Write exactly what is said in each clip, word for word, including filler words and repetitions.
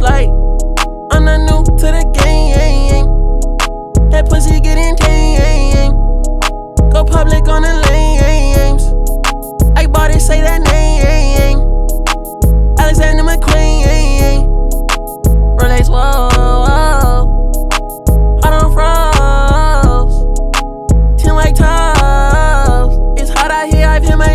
like I'm not new to the game. That pussy getting tame. Go public on the lames. I bought it, say that name. Alexander McQueen. Rolex, whoa, whoa. Hot on froze. Ten like toes. It's hot out here, I've hit my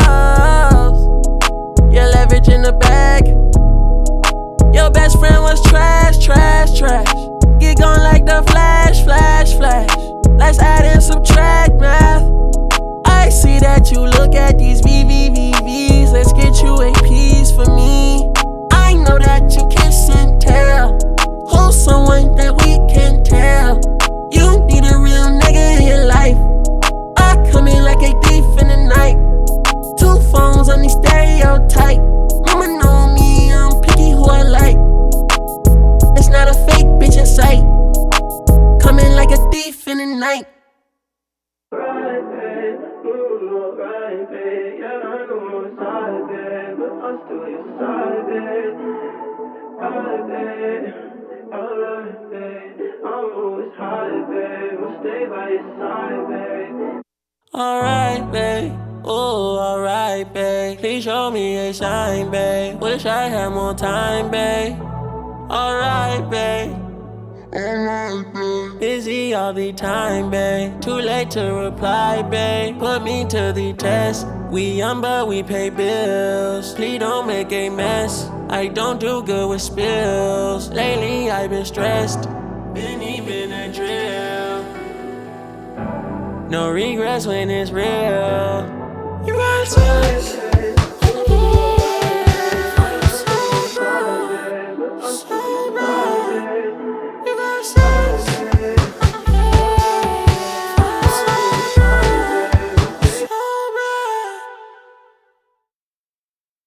lows. Yeah, leverage in the bag. Your best friend was trash, trash, trash. Get gone like the flash, flash, flash. Let's add and subtract math. I see that you look at these V V V Vs. Let's get you a piece for me. I know that you kiss and tell. Who's someone that we can tell? You need a real nigga in your life. I come in like a thief in the night. Two phones on the stereotype. Mama know me, I'm picky who I like. It's not a fake bitch in sight. Coming like a thief in the night. Right, babe, ooh, right, babe. Yeah, I know it's hard, babe, but I'm still your side, babe. Right, babe, alright, babe. I'm always hard, babe. I'll stay by your side, babe. Alright, babe. Ooh, alright, babe. Please show me a sign, babe. Wish I had more time, babe. Alright, babe. Alright, babe. Busy all the time, babe. Too late to reply, babe. Put me to the test. We young, but we pay bills. Please don't make a mess. I don't do good with spills. Lately, I've been stressed. Been even a drill. No regrets when it's real. You got to